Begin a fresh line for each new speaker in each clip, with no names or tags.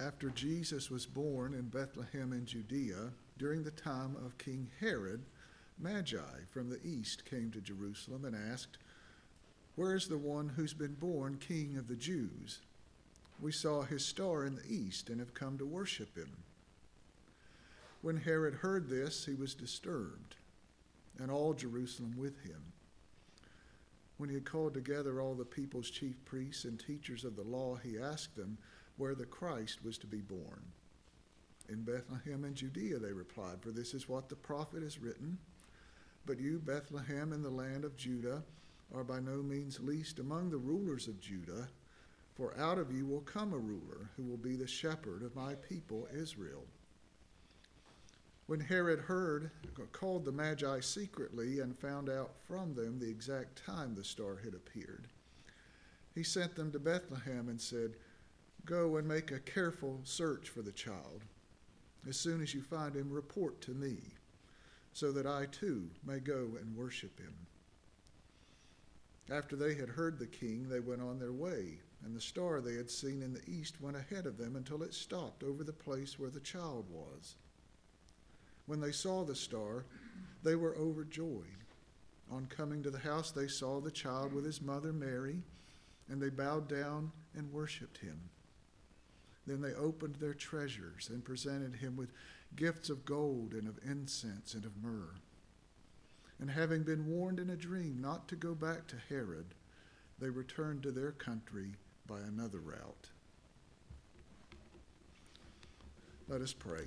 After Jesus was born in Bethlehem in Judea, during the time of King Herod, Magi from the east came to Jerusalem and asked, "Where is the one who's been born King of the Jews? We saw his star in the east and have come to worship him." When Herod heard this, he was disturbed, and all Jerusalem with him. When he had called together all the people's chief priests and teachers of the law, he asked them where the Christ was to be born. "In Bethlehem in Judea," they replied, "for this is what the prophet has written. But you, Bethlehem, in the land of Judah, are by no means least among the rulers of Judah, for out of you will come a ruler who will be the shepherd of my people Israel." When Herod called the Magi secretly and found out from them the exact time the star had appeared, he sent them to Bethlehem and said, "Go and make a careful search for the child. As soon as you find him, report to me, so that I too may go and worship him." After they had heard the king, they went on their way, and the star they had seen in the east went ahead of them until it stopped over the place where the child was. When they saw the star, they were overjoyed. On coming to the house, they saw the child with his mother Mary, and they bowed down and worshiped him. Then they opened their treasures and presented him with gifts of gold and of incense and of myrrh. And having been warned in a dream not to go back to Herod, they returned to their country by another route. Let us pray.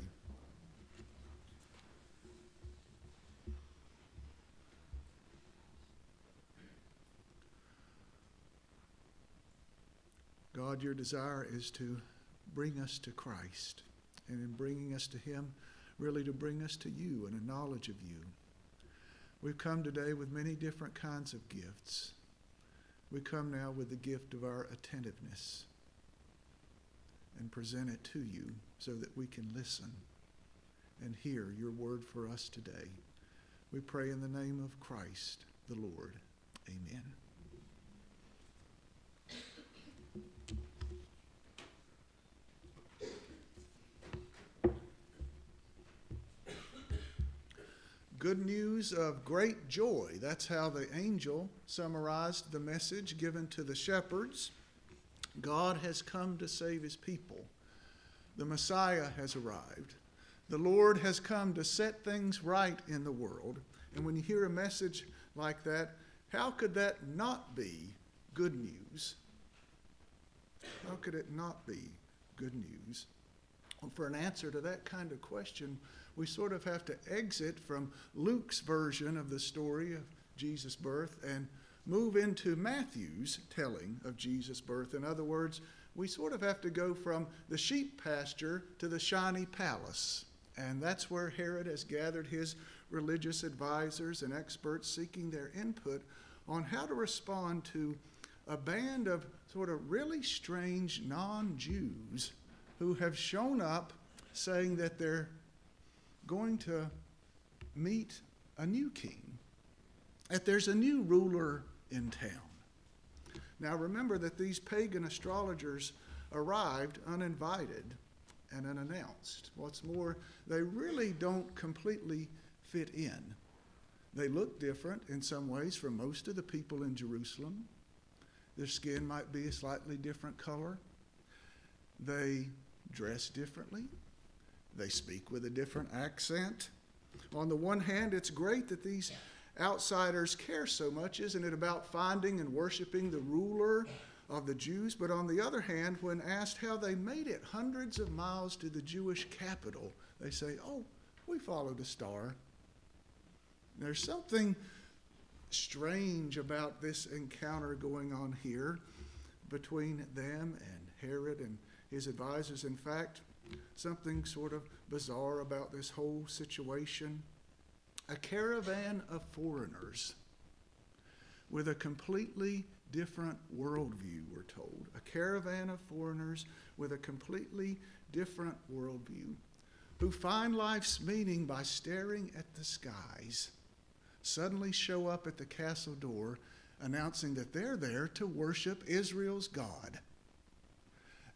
God, your desire is to bring us to Christ, and in bringing us to him, really to bring us to you and a knowledge of you. We've come today with many different kinds of gifts. We come now with the gift of our attentiveness and present it to you so that we can listen and hear your word for us today. We pray in the name of Christ the Lord. Amen. Good news of great joy. That's how the angel summarized the message given to the shepherds. God has come to save his people. The Messiah has arrived. The Lord has come to set things right in the world. And when you hear a message like that, how could that not be good news? How could it not be good news? Well, for an answer to that kind of question, we sort of have to exit from Luke's version of the story of Jesus' birth and move into Matthew's telling of Jesus' birth. In other words, we sort of have to go from the sheep pasture to the shiny palace. And that's where Herod has gathered his religious advisors and experts seeking their input on how to respond to a band of sort of really strange non-Jews who have shown up saying that they're going to meet a new king, that there's a new ruler in town. Now remember that these pagan astrologers arrived uninvited and unannounced. What's more, they really don't completely fit in. They look different in some ways from most of the people in Jerusalem. Their skin might be a slightly different color. They dress differently. They speak with a different accent. On the one hand, it's great that these outsiders care so much, isn't it, about finding and worshiping the ruler of the Jews? But on the other hand, when asked how they made it hundreds of miles to the Jewish capital, they say, "Oh, we followed a star." There's something strange about this encounter going on here between them and Herod and his advisors. In fact, something sort of bizarre about this whole situation. A caravan of foreigners with a completely different worldview, we're told. A caravan of foreigners with a completely different worldview who find life's meaning by staring at the skies suddenly show up at the castle door announcing that they're there to worship Israel's God.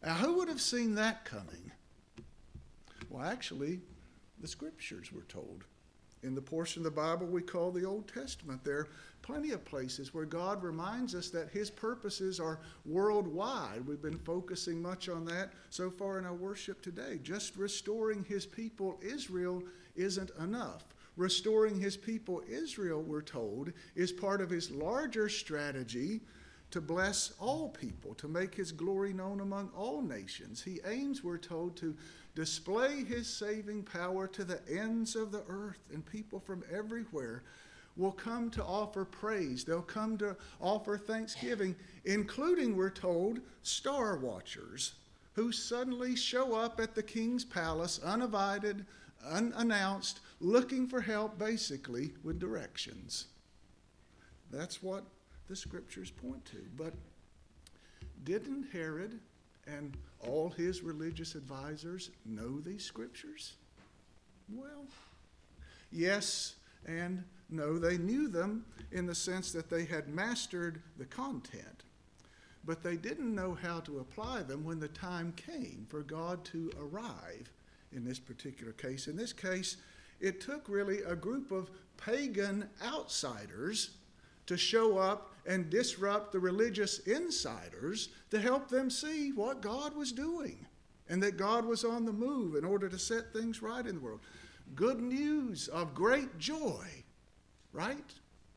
Now, who would have seen that coming? Well, actually, the Scriptures were told. In the portion of the Bible we call the Old Testament, there are plenty of places where God reminds us that his purposes are worldwide. We've been focusing much on that so far in our worship today. Just restoring his people, Israel, isn't enough. Restoring his people, Israel, we're told, is part of his larger strategy to bless all people, to make his glory known among all nations. He aims, we're told, to display his saving power to the ends of the earth, and people from everywhere will come to offer praise. They'll come to offer thanksgiving, including, we're told, star watchers who suddenly show up at the king's palace uninvited, unannounced, looking for help, basically, with directions. That's what the Scriptures point to. But didn't Herod and all his religious advisors know these Scriptures? Well, yes and no. They knew them in the sense that they had mastered the content, but they didn't know how to apply them when the time came for God to arrive in this particular case. In this case, it took really a group of pagan outsiders to show up and disrupt the religious insiders to help them see what God was doing and that God was on the move in order to set things right in the world. Good news of great joy, right?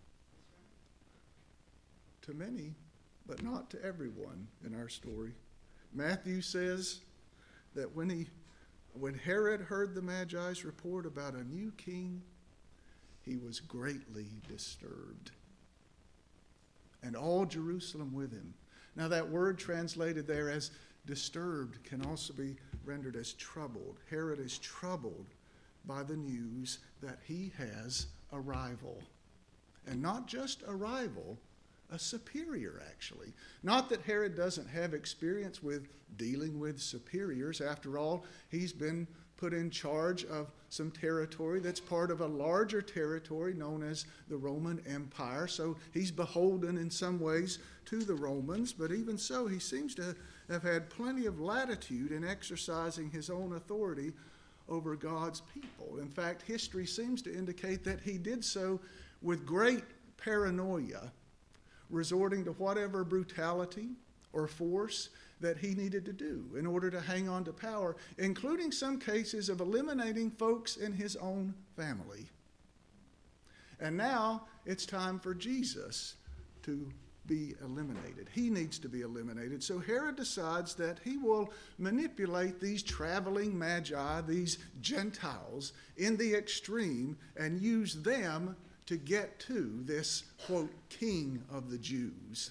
To many, but not to everyone in our story. Matthew says that when Herod heard the Magi's report about a new king, he was greatly disturbed, and all Jerusalem with him. Now that word translated there as disturbed can also be rendered as troubled. Herod is troubled by the news that he has a rival. And not just a rival, a superior actually. Not that Herod doesn't have experience with dealing with superiors. After all, he's been put in charge of some territory that's part of a larger territory known as the Roman Empire. So he's beholden in some ways to the Romans, but even so, he seems to have had plenty of latitude in exercising his own authority over God's people. In fact, history seems to indicate that he did so with great paranoia, resorting to whatever brutality or force that he needed to do in order to hang on to power, including some cases of eliminating folks in his own family. And now it's time for Jesus to be eliminated. He needs to be eliminated. So Herod decides that he will manipulate these traveling magi, these Gentiles, in the extreme and use them to get to this, quote, king of the Jews.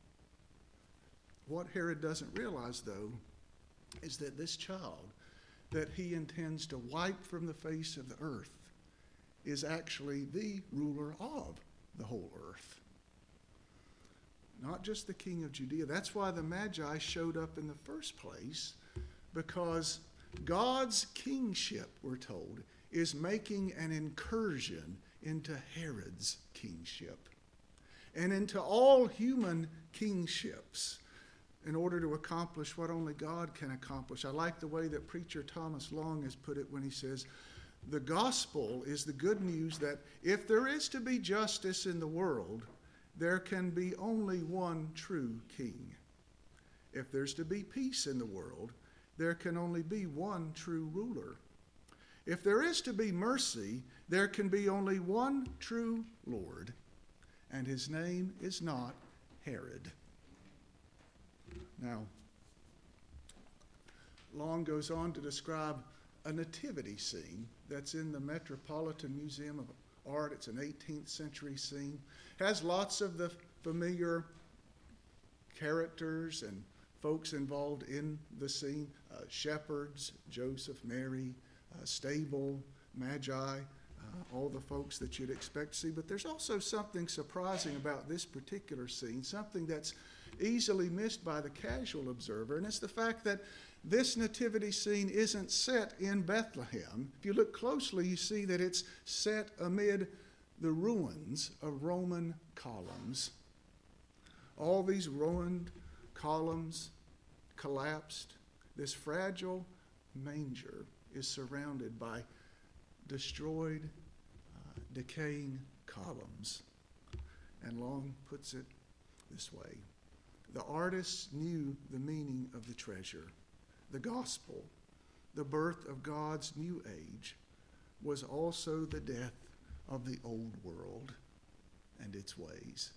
What Herod doesn't realize, though, is that this child that he intends to wipe from the face of the earth is actually the ruler of the whole earth. Not just the king of Judea. That's why the Magi showed up in the first place, because God's kingship, we're told, is making an incursion into Herod's kingship and into all human kingships in order to accomplish what only God can accomplish. I like the way that preacher Thomas Long has put it when he says, the gospel is the good news that if there is to be justice in the world, there can be only one true king. If there's to be peace in the world, there can only be one true ruler. If there is to be mercy, there can be only one true Lord, and his name is not Herod. Now, Long goes on to describe a nativity scene that's in the Metropolitan Museum of Art. It's an 18th century scene. Has lots of the familiar characters and folks involved in the scene. Shepherds, Joseph, Mary, stable, magi, all the folks that you'd expect to see. But there's also something surprising about this particular scene, something that's easily missed by the casual observer, and it's the fact that this nativity scene isn't set in Bethlehem. If you look closely, you see that it's set amid the ruins of Roman columns. All these ruined columns collapsed this fragile manger is surrounded by destroyed, decaying columns. And Long puts it this way: the artists knew the meaning of the treasure. The gospel, the birth of God's new age, was also the death of the old world and its ways.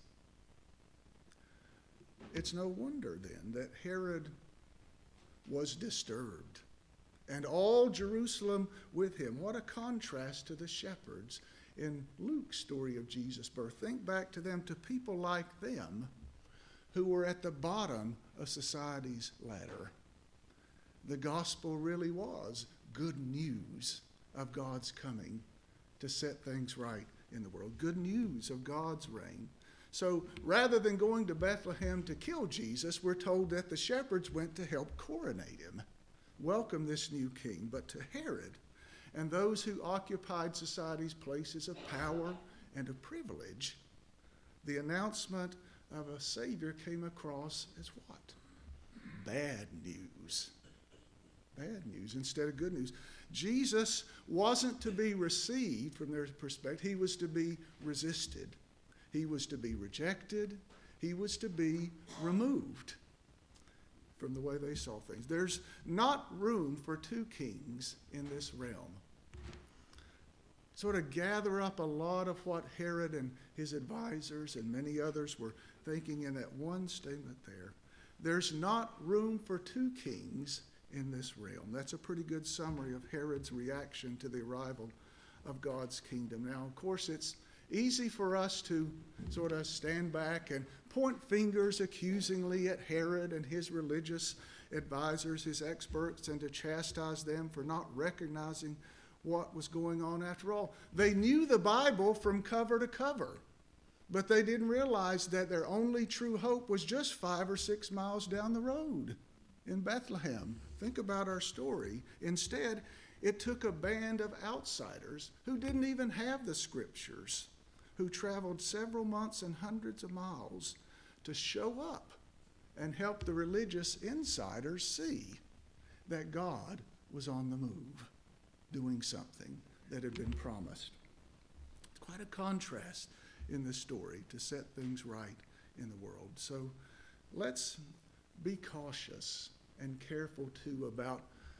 It's no wonder then that Herod was disturbed, and all Jerusalem with him. What a contrast to the shepherds in Luke's story of Jesus' birth. Think back to them, to people like them who were at the bottom of society's ladder. The gospel really was good news of God's coming to set things right in the world. Good news of God's reign. So rather than going to Bethlehem to kill Jesus, we're told that the shepherds went to help coronate him, welcome this new king. But to Herod and those who occupied society's places of power and of privilege, the announcement of a Savior came across as what? Bad news. Bad news instead of good news. Jesus wasn't to be received from their perspective. He was to be resisted. He was to be rejected. He was to be removed from the way they saw things. There's not room for two kings in this realm. Sort of gather up a lot of what Herod and his advisors and many others were thinking in that one statement there. There's not room for two kings in this realm. That's a pretty good summary of Herod's reaction to the arrival of God's kingdom. Now, of course, it's easy for us to sort of stand back and point fingers accusingly at Herod and his religious advisors, his experts, and to chastise them for not recognizing what was going on. After all, they knew the Bible from cover to cover, but they didn't realize that their only true hope was just 5 or 6 miles down the road in Bethlehem. Think about our story. Instead, it took a band of outsiders who didn't even have the scriptures, who traveled several months and hundreds of miles to show up and help the religious insiders see that God was on the move, doing something that had been promised. It's quite a contrast in this story to set things right in the world. So let's be cautious and careful too about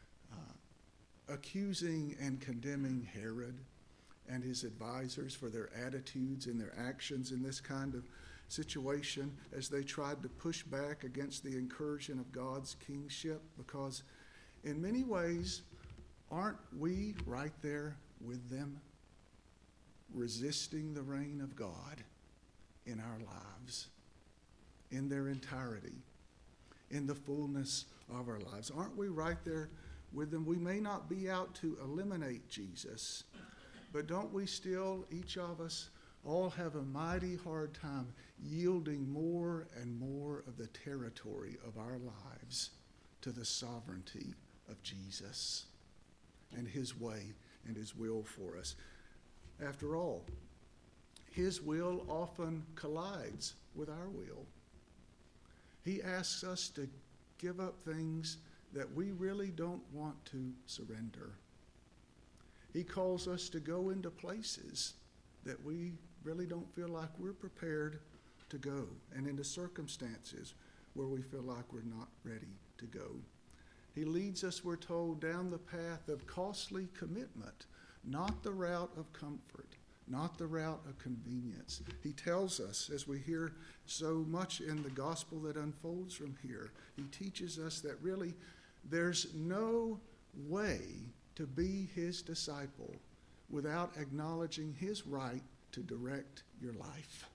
accusing and condemning Herod and his advisors for their attitudes and their actions in this kind of situation as they tried to push back against the incursion of God's kingship, because in many ways, aren't we right there with them, resisting the reign of God in our lives, in their entirety, in the fullness of our lives? Aren't we right there with them? We may not be out to eliminate Jesus, but don't we still, each of us, all have a mighty hard time yielding more and more of the territory of our lives to the sovereignty of Jesus and his way and his will for us? After all, his will often collides with our will. He asks us to give up things that we really don't want to surrender. He calls us to go into places that we really don't feel like we're prepared to go, and into circumstances where we feel like we're not ready to go. He leads us, we're told, down the path of costly commitment, not the route of comfort, not the route of convenience. He tells us, as we hear so much in the gospel that unfolds from here, he teaches us that really there's no way to be his disciple without acknowledging his right to direct your life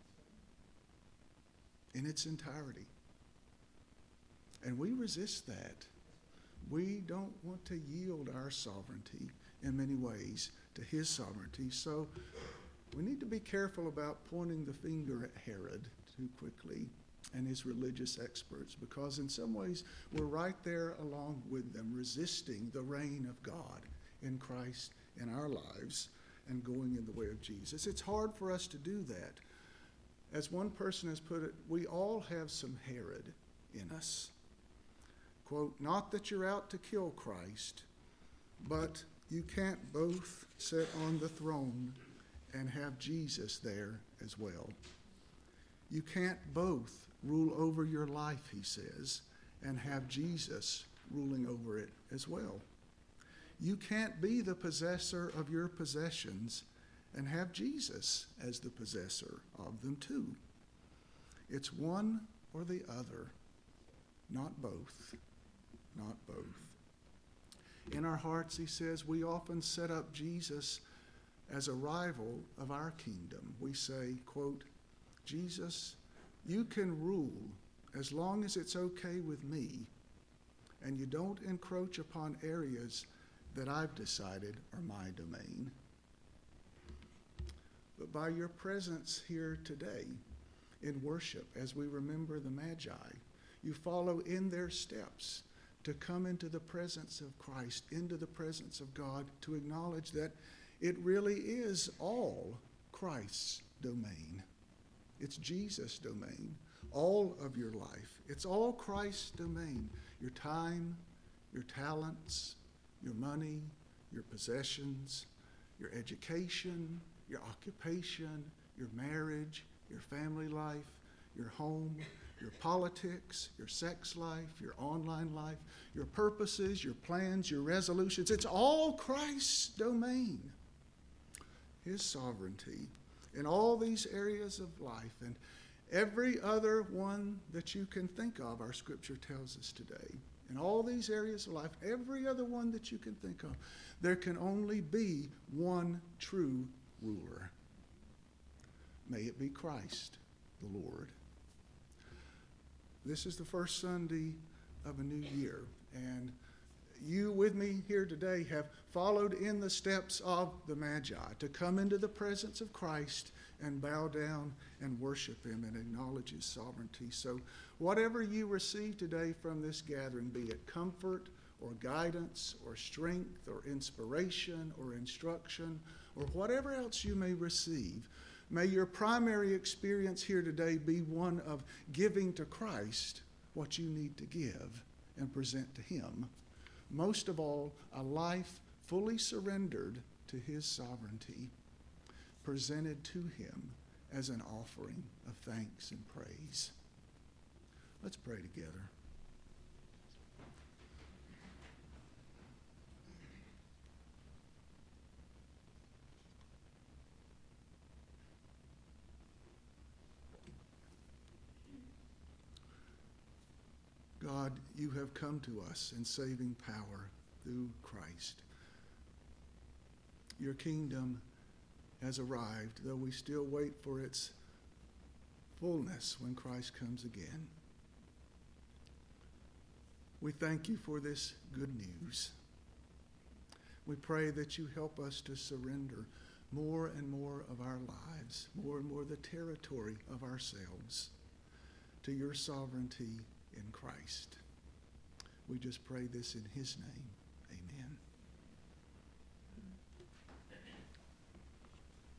in its entirety. And we resist that. We don't want to yield our sovereignty in many ways to his sovereignty. So we need to be careful about pointing the finger at Herod too quickly and his religious experts, because in some ways we're right there along with them, resisting the reign of God in Christ in our lives and going in the way of Jesus. It's hard for us to do that. As one person has put it, we all have some Herod in us. quote, not that you're out to kill Christ, but you can't both sit on the throne and have Jesus there as well. You can't both rule over your life, he says, and have Jesus ruling over it as well. You can't be the possessor of your possessions and have Jesus as the possessor of them too. It's one or the other, not both, not both. In our hearts, he says, we often set up Jesus as a rival of our kingdom. We say, quote, Jesus, you can rule as long as it's okay with me, and you don't encroach upon areas that I've decided are my domain. But by your presence here today in worship, as we remember the Magi, you follow in their steps to come into the presence of Christ, into the presence of God, to acknowledge that it really is all Christ's domain. It's Jesus' domain, all of your life. It's all Christ's domain. Your time, your talents, your money, your possessions, your education, your occupation, your marriage, your family life, your home, your politics, your sex life, your online life, your purposes, your plans, your resolutions. It's all Christ's domain. His sovereignty in all these areas of life and every other one that you can think of, our scripture tells us today. In all these areas of life, every other one that you can think of, there can only be one true ruler. May it be Christ, the Lord. This is the first Sunday of a new year, and you with me here today have followed in the steps of the Magi to come into the presence of Christ and bow down and worship him and acknowledge his sovereignty. So whatever you receive today from this gathering, be it comfort or guidance or strength or inspiration or instruction or whatever else you may receive, may your primary experience here today be one of giving to Christ what you need to give and present to him. Most of all, a life fully surrendered to his sovereignty, presented to him as an offering of thanks and praise. Let's pray together. God, you have come to us in saving power through Christ. Your kingdom has arrived, though we still wait for its fullness when Christ comes again. We thank you for this good news. We pray that you help us to surrender more and more of our lives, more and more the territory of ourselves to your sovereignty in Christ. We just pray this in his name. Amen.